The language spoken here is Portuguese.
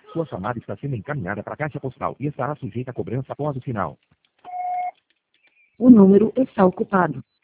Sua chamada está sendo encaminhada para a caixa postal e estará sujeita a cobrança após o sinal. O número está ocupado.